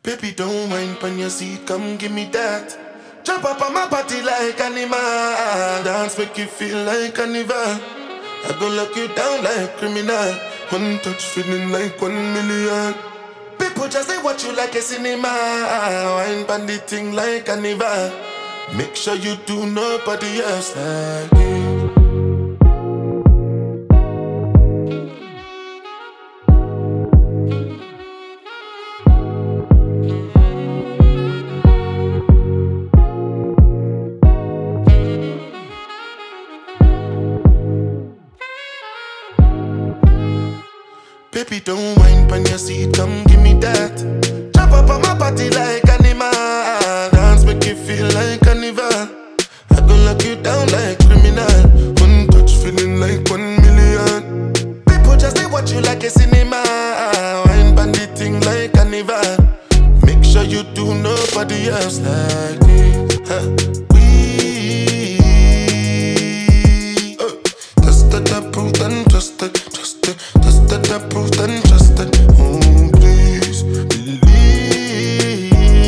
Baby, don't mind on your seat, come give me that. Jump up on my body like animal. Dance make you feel like carnival. I go lock you down like criminal. One touch feeling like 1 million. People just say watch you like a cinema. Wine pan the thing like carnival. Make sure you do nobody else like it. Baby, don't whine on your seat, come give me that. Jump up on my body like animal. Dance make you feel like carnival. I go lock you down like criminal. One touch feeling like 1 million. People just say watch you like a cinema. Wine band the thing like carnival. Make sure you do nobody else like this. Tested, approved and trusted. Tested, approved and trusted. Oh, please believe.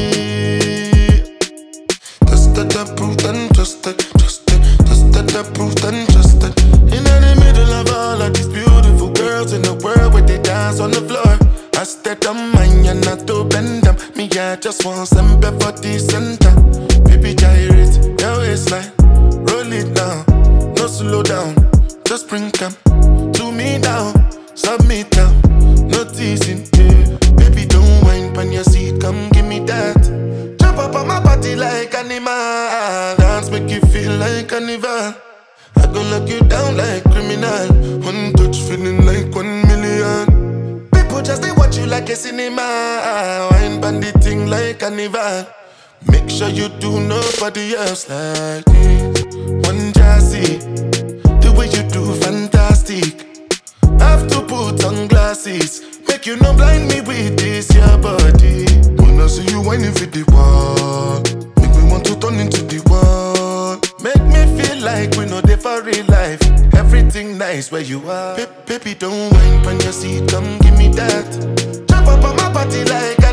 Tested, approved and trusted. Tested, approved and trusted. In the middle of all of these beautiful girls in the world where they dance on the floor, I stayed on mine and not to bend them. Me, I just want some for the center. Baby, gyrate your waistline, roll it down, no slow down. Just bring them to me now, submit now, no teasing, yeah. Baby, don't whine on your seat, come give me that. Jump up on my body like animal. Dance make you feel like carnival. I go lock you down like criminal. One touch feeling like 1 million. People just they watch you like a cinema. Wine band the thing like carnival. Make sure you do nobody else like this. One jazzy, the way you do fantastic. Have to put on glasses, make you no blind me with this your body. When I see you whining for the wall, make me want to turn into the wall. Make me feel like we know they for real life. Everything nice where you are. Baby, don't whine on your seat, come give me that. Jump up on my body like